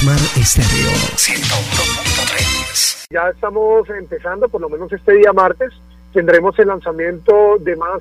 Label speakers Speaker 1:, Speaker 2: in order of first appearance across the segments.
Speaker 1: Smart Estéreo 101.3.
Speaker 2: Ya estamos empezando, por lo menos este día martes, tendremos el lanzamiento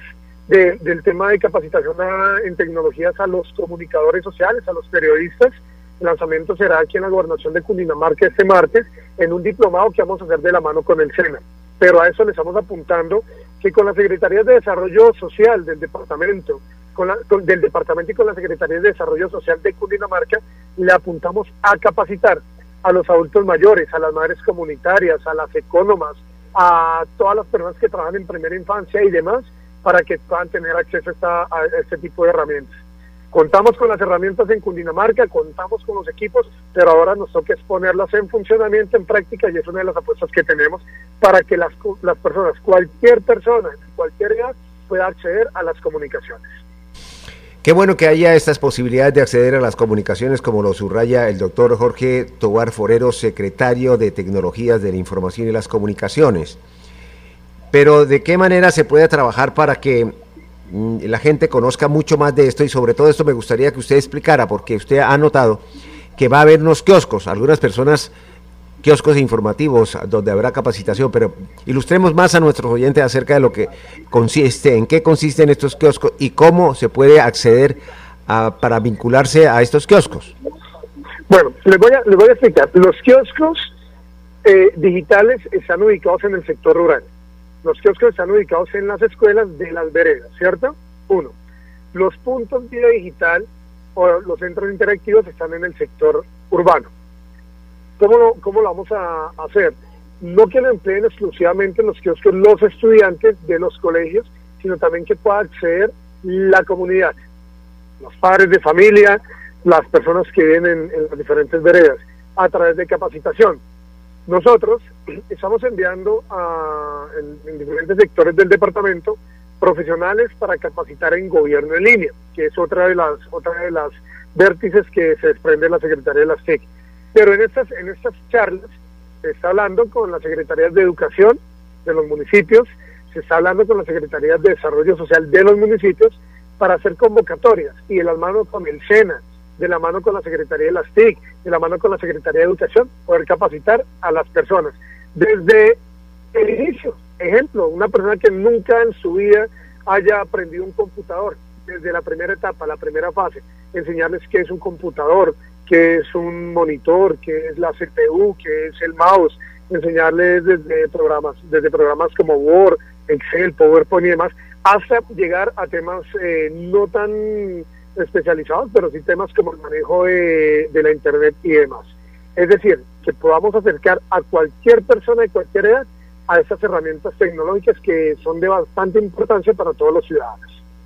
Speaker 2: del tema de capacitación en tecnologías a los comunicadores sociales, a los periodistas. El lanzamiento será aquí en la gobernación de Cundinamarca este martes, en un diplomado que vamos a hacer de la mano con el SENA. Pero a eso le estamos apuntando que con las Secretarías de Desarrollo Social del departamento, del departamento y con las Secretarías de Desarrollo Social de Cundinamarca, le apuntamos a capacitar a los adultos mayores, a las madres comunitarias, a las ecónomas, a todas las personas que trabajan en primera infancia y demás, para que puedan tener acceso a este tipo de herramientas. Contamos con las herramientas en Cundinamarca, contamos con los equipos, pero ahora nos toca exponerlas en funcionamiento, en práctica, y es una de las apuestas que tenemos para que las personas, cualquier persona, en cualquier edad, pueda acceder a las comunicaciones.
Speaker 3: Qué bueno que haya estas posibilidades de acceder a las comunicaciones, como lo subraya el doctor Jorge Tovar Forero, secretario de Tecnologías de la Información y las Comunicaciones. Pero, ¿de qué manera se puede trabajar para que la gente conozca mucho más de esto? Y sobre todo esto me gustaría que usted explicara, porque usted ha notado que va a haber unos kioscos, algunas personas, kioscos informativos donde habrá capacitación, pero ilustremos más a nuestros oyentes acerca de lo que consiste, en qué consisten estos kioscos y cómo se puede acceder para vincularse a estos kioscos.
Speaker 2: Bueno, les voy a explicar. Los kioscos digitales están ubicados en el sector rural. Los kioscos están ubicados en las escuelas de las veredas, ¿cierto? 1. Los puntos Vida Digital o los centros interactivos están en el sector urbano. ¿Cómo lo vamos a hacer? No que lo empleen exclusivamente en los kioscos los estudiantes de los colegios, sino también que pueda acceder la comunidad, los padres de familia, las personas que viven en las diferentes veredas, a través de capacitación. Nosotros estamos enviando en diferentes sectores del departamento profesionales para capacitar en gobierno en línea, que es otra de las vértices que se desprende de la Secretaría de las TIC. Pero en estas charlas se está hablando con las Secretarías de Educación de los municipios, se está hablando con las Secretarías de Desarrollo Social de los municipios para hacer convocatorias y de la mano con el SENA, de la mano con la Secretaría de las TIC, de la mano con la Secretaría de Educación, poder capacitar a las personas. Desde el inicio, ejemplo, una persona que nunca en su vida haya aprendido un computador, desde la primera etapa, la primera fase, enseñarles qué es un computador, qué es un monitor, qué es la CPU, qué es el mouse, enseñarles desde programas como Word, Excel, PowerPoint y demás, hasta llegar a temas no tan especializados, pero sí temas como el manejo de la internet y demás. Es decir, que podamos acercar a cualquier persona de cualquier edad a estas herramientas tecnológicas que son de bastante importancia para todos los ciudadanos.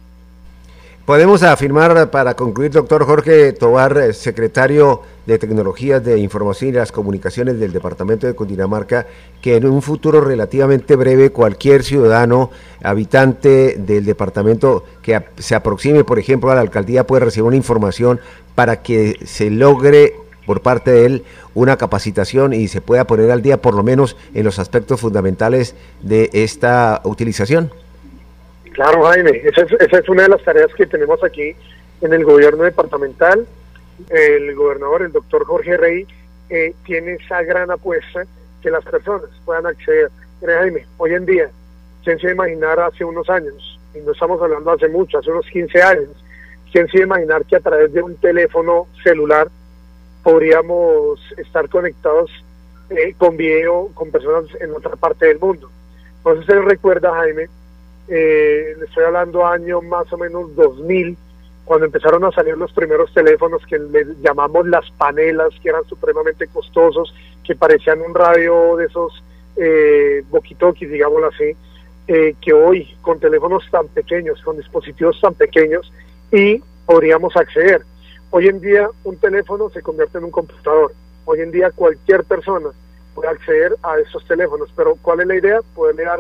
Speaker 3: Podemos afirmar, para concluir, doctor Jorge Tovar, secretario de Tecnologías de Información y las Comunicaciones del Departamento de Cundinamarca, que en un futuro relativamente breve cualquier ciudadano, habitante del departamento que se aproxime, por ejemplo, a la alcaldía, puede recibir una información para que se logre por parte de él una capacitación y se pueda poner al día, por lo menos en los aspectos fundamentales de esta utilización.
Speaker 2: Claro, Jaime, esa es una de las tareas que tenemos aquí en el gobierno departamental. El gobernador, el doctor Jorge Rey, tiene esa gran apuesta que las personas puedan acceder. Mira, Jaime, hoy en día, ¿quién se iba a imaginar hace unos años? Y no estamos hablando hace mucho, hace unos 15 años. ¿Quién se iba a imaginar que a través de un teléfono celular podríamos estar conectados con video con personas en otra parte del mundo? No sé si se recuerda, Jaime, le estoy hablando año más o menos 2000, cuando empezaron a salir los primeros teléfonos que les llamamos las panelas, que eran supremamente costosos, que parecían un radio de esos walkie-talkies, digámoslo así, que hoy con teléfonos tan pequeños, con dispositivos tan pequeños, y podríamos acceder. Hoy en día un teléfono se convierte en un computador. Hoy en día cualquier persona puede acceder a esos teléfonos, pero ¿cuál es la idea? Poderle dar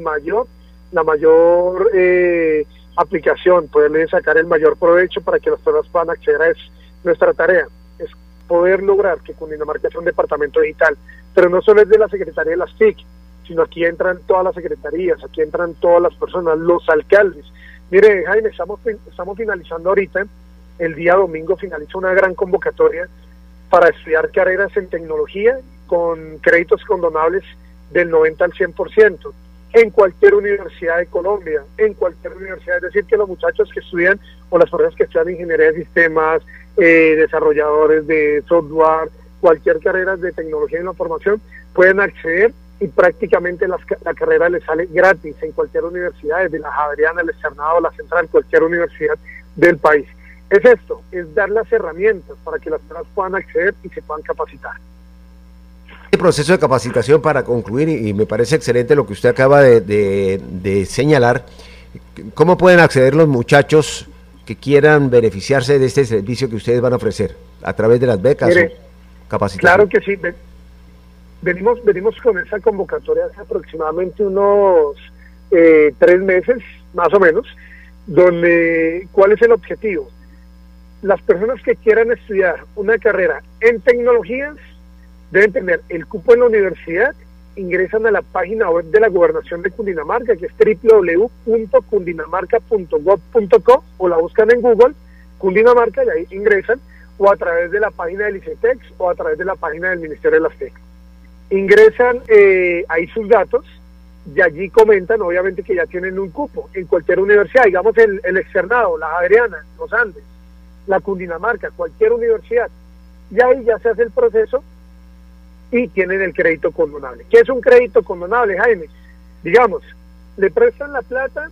Speaker 2: la mayor aplicación, poderle sacar el mayor provecho para que las personas puedan acceder a eso. Nuestra tarea es poder lograr que Cundinamarca sea un departamento digital, pero no solo es de la Secretaría de las TIC, sino aquí entran todas las secretarías, aquí entran todas las personas, los alcaldes. Mire, Jaime, estamos finalizando ahorita, el día domingo finaliza una gran convocatoria para estudiar carreras en tecnología con créditos condonables del 90 al 100%, en cualquier universidad de Colombia, en cualquier universidad. Es decir, que los muchachos que estudian, o las personas que estudian ingeniería de sistemas, desarrolladores de software, cualquier carrera de tecnología y la formación, pueden acceder y prácticamente la carrera les sale gratis en cualquier universidad, desde la Javeriana, el Externado, la Central, cualquier universidad del país. Es esto, es dar las herramientas para que las personas puedan acceder y se puedan capacitar.
Speaker 3: El proceso de capacitación, para concluir, y me parece excelente lo que usted acaba de señalar, ¿cómo pueden acceder los muchachos que quieran beneficiarse de este servicio que ustedes van a ofrecer? ¿A través de las becas?
Speaker 2: Mire,
Speaker 3: o capacitación?
Speaker 2: Claro que sí. Venimos con esa convocatoria hace aproximadamente unos 3 meses, más o menos, donde, ¿cuál es el objetivo? Las personas que quieran estudiar una carrera en tecnologías deben tener el cupo en la universidad, ingresan a la página web de la Gobernación de Cundinamarca, que es www.cundinamarca.gov.co, o la buscan en Google, Cundinamarca, y ahí ingresan, o a través de la página del ICETEX, o a través de la página del Ministerio de las TEC. Ingresan ahí sus datos, y allí comentan, obviamente, que ya tienen un cupo en cualquier universidad, digamos el Externado, la Javeriana, los Andes, la Cundinamarca, cualquier universidad, y ahí ya se hace el proceso y tienen el crédito condonable. ¿Qué es un crédito condonable, Jaime? Digamos, le prestan la plata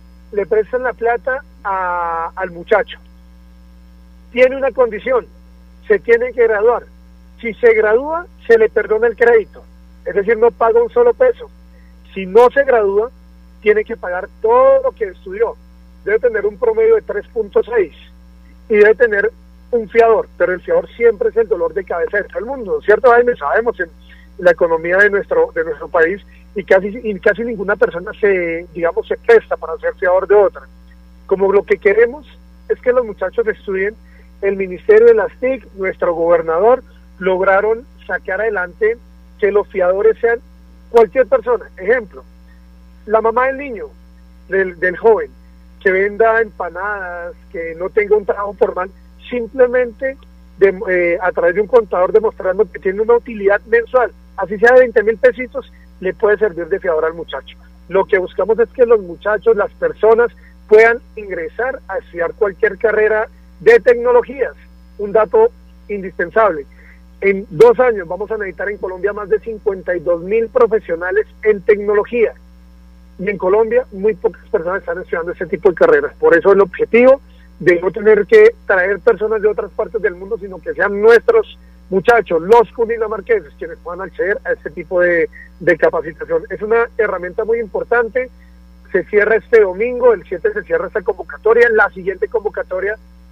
Speaker 2: al muchacho. Tiene una condición, se tiene que graduar. Si se gradúa, se le perdona el crédito, es decir, no paga un solo peso. Si no se gradúa, tiene que pagar todo lo que estudió. Debe tener un promedio de 3.6 y debe tener un fiador, pero el fiador siempre es el dolor de cabeza de todo el mundo, ¿cierto, Jaime? Sabemos en la economía de nuestro país y casi ninguna persona se presta para ser fiador de otra. Como lo que queremos es que los muchachos estudien, el Ministerio de las TIC, nuestro gobernador, lograron sacar adelante que los fiadores sean cualquier persona. Ejemplo, la mamá del niño, del joven, que venda empanadas, que no tenga un trabajo formal, simplemente a través de un contador demostrando que tiene una utilidad mensual, así sea de 20,000 pesitos, le puede servir de fiador al muchacho. Lo que buscamos es que los muchachos, las personas, puedan ingresar a estudiar cualquier carrera de tecnologías. Un dato indispensable: en 2 años vamos a necesitar en Colombia más de 52,000 profesionales en tecnología, y en Colombia muy pocas personas están estudiando ese tipo de carreras. Por eso el objetivo de no tener que traer personas de otras partes del mundo, sino que sean nuestros muchachos, los cundinamarqueses, quienes puedan acceder a este tipo de capacitación. Es una herramienta muy importante. Se cierra este domingo, el 7 se cierra esta convocatoria. La siguiente convocatoria,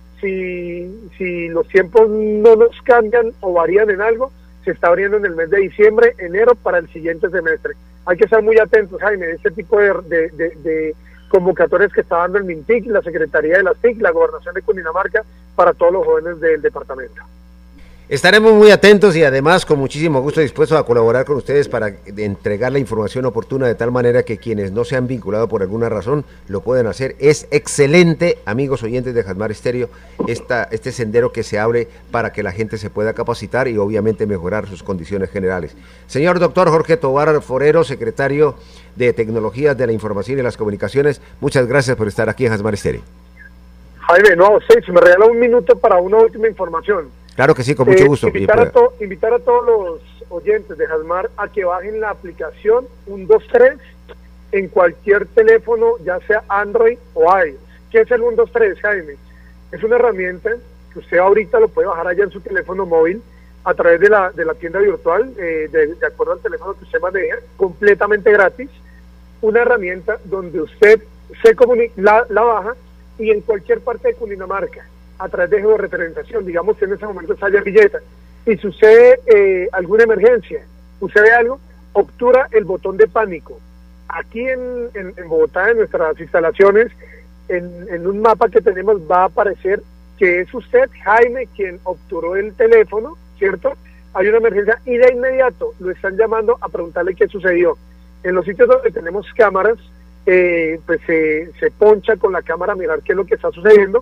Speaker 2: si los tiempos no nos cambian o varían en algo, se está abriendo en el mes de diciembre, enero, para el siguiente semestre. Hay que estar muy atentos, Jaime, de este tipo de convocatorias que está dando el MINTIC, la Secretaría de las TIC, la Gobernación de Cundinamarca, para todos los jóvenes del departamento.
Speaker 3: Estaremos muy atentos y además con muchísimo gusto dispuestos a colaborar con ustedes para entregar la información oportuna, de tal manera que quienes no se han vinculado por alguna razón lo pueden hacer. Es excelente, amigos oyentes de Jasmar Estéreo, este sendero que se abre para que la gente se pueda capacitar y obviamente mejorar sus condiciones generales. Señor doctor Jorge Tobar Forero, secretario de Tecnologías de la Información y las Comunicaciones, muchas gracias por estar aquí en Jasmar Estéreo.
Speaker 2: Jaime, no, si me regala un minuto para una última información.
Speaker 3: Claro que sí, con mucho gusto.
Speaker 2: Invitar a todos los oyentes de Jasmar a que bajen la aplicación 123 en cualquier teléfono, ya sea Android o iOS. ¿Qué es el 123, Jaime? Es una herramienta que usted ahorita lo puede bajar allá en su teléfono móvil a través de la tienda virtual, de acuerdo al teléfono que usted maneja, completamente gratis. Una herramienta donde usted se comunica, la baja, y en cualquier parte de Cundinamarca, a través de georreferenciación, digamos que en ese momento está Villeta, y sucede alguna emergencia, sucede algo, obtura el botón de pánico. Aquí en Bogotá, en nuestras instalaciones, en un mapa que tenemos va a aparecer que es usted, Jaime, quien obturó el teléfono, ¿cierto? Hay una emergencia y de inmediato lo están llamando a preguntarle qué sucedió. En los sitios donde tenemos cámaras, pues se poncha con la cámara a mirar qué es lo que está sucediendo.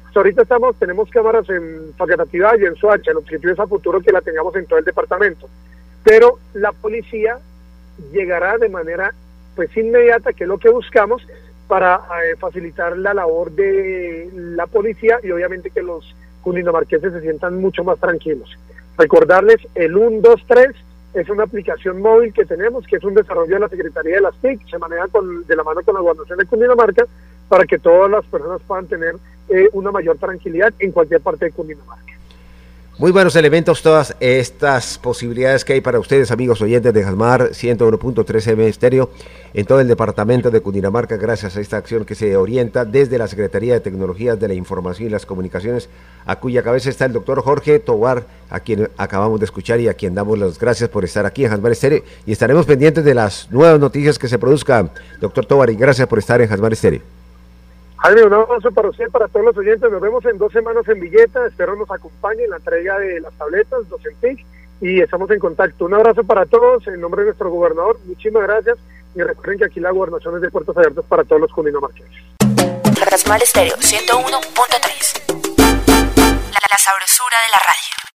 Speaker 2: Ahorita tenemos cámaras en Facatativá y en Soacha, el objetivo es a futuro que la tengamos en todo el departamento, pero la policía llegará de manera pues inmediata, que es lo que buscamos, para facilitar la labor de la policía y obviamente que los cundinamarquenses se sientan mucho más tranquilos. Recordarles, el 123 es una aplicación móvil que tenemos, que es un desarrollo de la Secretaría de las TIC, se maneja de la mano con la Gobernación de Cundinamarca, para que todas las personas puedan tener una mayor tranquilidad en cualquier parte de Cundinamarca.
Speaker 3: Muy buenos elementos, todas estas posibilidades que hay para ustedes, amigos oyentes de Jasmar 101.3 FM Estéreo, en todo el departamento de Cundinamarca, gracias a esta acción que se orienta desde la Secretaría de Tecnologías de la Información y las Comunicaciones, a cuya cabeza está el doctor Jorge Tobar, a quien acabamos de escuchar y a quien damos las gracias por estar aquí en Jasmar Estéreo, y estaremos pendientes de las nuevas noticias que se produzcan, doctor Tobar, y gracias por estar en Jasmar Estéreo.
Speaker 2: Jaime, un abrazo para usted, para todos los oyentes. Nos vemos en 2 semanas en Villeta. Espero nos acompañe en la entrega de las tabletas, Docentic, y estamos en contacto. Un abrazo para todos en nombre de nuestro gobernador. Muchísimas gracias. Y recuerden que aquí la gobernación es de puertas abiertas para todos los cundinamarquenses.
Speaker 1: Jasmar Estéreo 101.3. La sabrosura de la radio.